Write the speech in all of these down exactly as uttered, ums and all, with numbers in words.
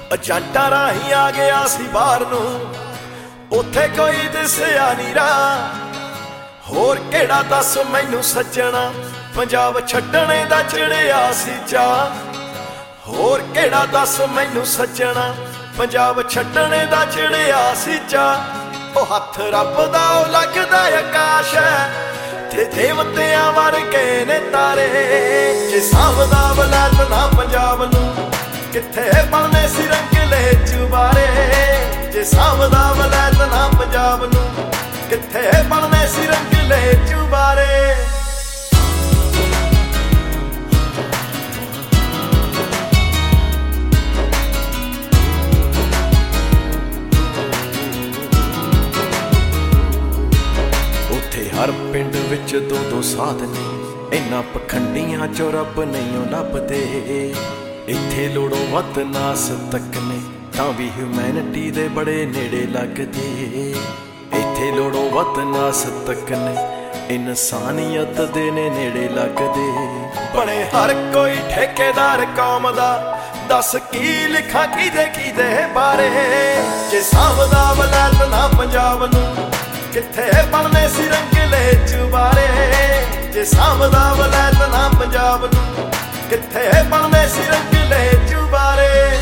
ਏਜੰਟਾਂ ਰਾਹੀਂ ਆ ਗਿਆ ਸੀ ਬਾਹਰ ਨੂੰ, ਉੱਥੇ ਕੋਈ ਦਿਸਿਆ ਨੀ ਰਾਹ। ਹੋਰ ਕਿਹੜਾ ਦੱਸ ਮੈਨੂੰ ਸੱਜਣਾ, ਪੰਜਾਬ ਛੱਡਣੇ ਦਾ ਚੜਿਆ ਸੀ ਚਾਅ। ਹੋਰ ਕਿਹੜਾ ਦੱਸ ਮੈਨੂੰ ਸੱਜਣਾ, ਪੰਜਾਬ ਛੱਡਣੇ ਦਾ ਚੜਿਆ ਸੀ ਚਾਅ। ਉਹ ਹੱਥ ਰੱਬ ਦਾ ਉਹ ਲੱਗਦਾ ਆਕਾਸ਼ ਹੈ, ਤੇ ਦੇਵਤਿਆਂ ਵਰਗੇ ਨੇ ਤਾਰੇ। ਜੇ ਸਾਂਭਦਾ ਵਲੈਤ ਨਾ ਪੰਜਾਬ ਨੂੰ, ਕਿੱਥੇ ਬਣਨੇ ਸੀ ਰੰਗਲੇ ਚੁਬਾਰੇ। ਜੇ ਸਾਂਭਦਾ ਵਲੈਤ ਨਾ ਪੰਜਾਬ ਨੂੰ, ਕਿੱਥੇ ਬਣਨੇ ਸੀ ਰੰਗਲੇ ਚੁਬਾਰੇ। ਉੱਥੇ ਹਰ ਪਿੰਡ ਵਿੱਚ ਦੋ ਦੋ ਸਾਧ ਨੇ, ਇਹਨਾਂ ਪਖੰਡੀਆਂ ਚੋਂ ਰੱਬ ਨਹੀਂ ਉਹ ਲੱਭਦੇ। ਇੱਥੇ ਲੋੜੋਂ ਵੱਧ ਨਾਸ ਤੱਕ ਨੇ, ਤਾਂ ਵੀ ਹਿਊਮੈਨਿਟੀ ਦੇ ਬੜੇ ਨੇੜੇ ਲੱਗਦੇ। ਇੱਥੇ ਲੋੜੋਂ ਵੱਧ ਨਾਸ ਤੱਕ ਨੇ, ਇਨਸਾਨੀਅਤ ਦੇ ਨੇ ਨੇੜੇ ਲੱਗਦੇ। ਬਣੇ ਹਰ ਕੋਈ ਠੇਕੇਦਾਰ ਕੌਮ ਦਾ, ਦੱਸ ਕੀ ਲਿਖਾਂ ਕਿਹਦੇ ਕਿਹਦੇ ਬਾਰੇ। ਜੇ ਸਾਂਭਦਾ ਵਲੈਤ ਨਾ ਪੰਜਾਬ ਨੂੰ, ਕਿੱਥੇ ਬਣਨੇ ਸੀ ਰੰਗਲੇ ਚੁਬਾਰੇ। ਜੇ ਸਾਂਭਦਾ ਵਲੈਤ ਨਾ ਪੰਜਾਬ ਨੂੰ, ਕਿੱਥੇ ਬਣਨੇ ਸੀ ਰੰਗਲੇ ਚੁਬਾਰੇ।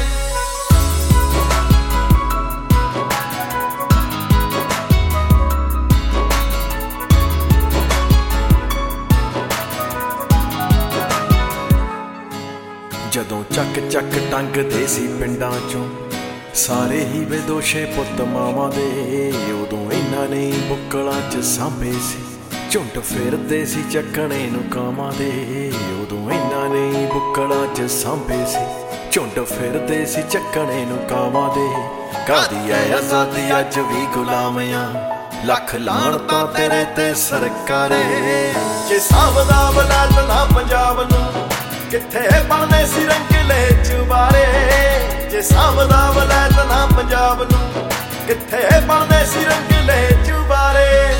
ਜਦੋਂ ਚੱਕ ਚੱਕ ਟੰਗਦੇ ਸੀ ਪਿੰਡਾਂ ਚੋਂ ਸਾਰੇ ਹੀ ਬੇਦੋਸ਼ੇ ਪੁੱਤ ਮਾਵਾਂ ਦੇ, ਉਦੋਂ ਇਹਨਾਂ ਨੇ ਬੁੱਕਲਾਂ 'ਚ ਸਾਂਭੇ ਸੀ ਝੁੰਡ ਫਿਰਦੇ ਸੀ ਚੱਕਣੇ ਨੂੰ ਕਾਵਾਂ ਦੇ। ਉਦੋਂ ਇਹਨਾਂ ਨੇ ਬੁੱਕਲਾਂ 'ਚ ਸਾਂਭੇ ਸੀ ਝੁੰਡ ਫਿਰਦੇ ਸੀ ਚੱਕਣੇ ਨੂੰ ਕਾਵਾਂ ਦੇ। ਕਾਹਦੀ ਐ ਆਜ਼ਾਦੀ ਅੱਜ ਵੀ ਗੁਲਾਮੀਆਂ, ਲੱਖ ਲਾਹਣਤਾਂ ਤੇਰੇ ਤੇ ਸਰਕਾਰੇ। ਜੇ ਸਾਂਭਦਾ ਵਲੈਤ ਨਾ ਪੰਜਾਬ ਨੂੰ, ਕਿੱਥੇ ਬਣਨੇ ਸੀ ਰੰਗਲੇ ਚੁਬਾਰੇ। ਜੇ ਸਾਂਭਦਾ ਵਲੈਤ ਨਾ ਪੰਜਾਬ ਨੂੰ, ਕਿੱਥੇ ਬਣਨੇ ਸੀ ਰੰਗਲੇ ਚੁਬਾਰੇ।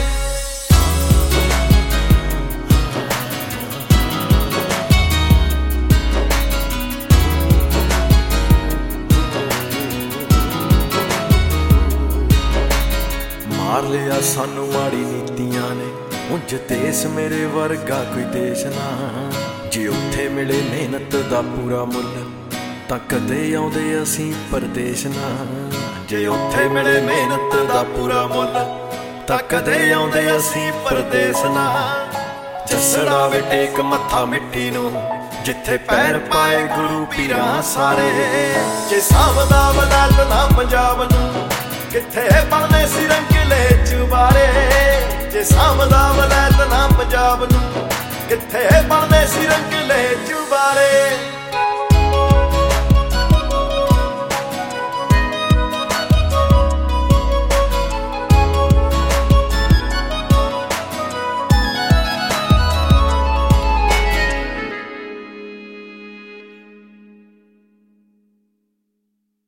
ਮਾਰ ਲਿਆ ਸਾਨੂੰ ਮਾੜੀ ਨੀਤੀਆਂ ਨੇ, ਉਂਝ ਦੇਸ਼ ਮੇਰੇ ਵਰਗਾ ਕੋਈ ਦੇਸ਼ ਨਾ। ਜੇ ਉੱਥੇ ਮਿਲੇ ਮਿਹਨਤ ਦਾ ਪੂਰਾ ਮੁੱਲ, ਤਾਂ ਕਦੇ ਆਉਂਦੇ ਅਸੀਂ ਪਰਦੇਸ ਨਾ। ਜੇ ਉੱਥੇ ਮਿਲੇ ਮਿਹਨਤ ਦਾ ਪੂਰਾ ਮੁੱਲ, ਤਾਂ ਕਦੇ ਆਉਂਦੇ ਅਸੀਂ ਪਰਦੇਸ ਨਾ। ਜੱਸੜਾ ਵੇ ਟੇਕ ਮੱਥਾ ਮਿੱਟੀ ਨੂੰ, ਜਿੱਥੇ ਪੈਰ ਪਾਏ ਗੁਰੂ ਪੀਰਾਂ ਸਾਰੇ। ਜੇ ਸਾਂਭਦਾ ਵਲੈਤ ਨਾ ਪੰਜਾਬ ਨੂੰ, ਕਿੱਥੇ ਬਣਨੇ ਸੀ ਰੰਗਲੇ ਚੁਬਾਰੇ। ਜੇ ਸਾਂਭਦਾ ਵਲੈਤ ਨਾ ਪੰਜਾਬ ਨੂੰ, ਕਿੱਥੇ ਬਣਨੇ ਸੀ ਰੰਗਲੇ ਚੁਬਾਰੇ।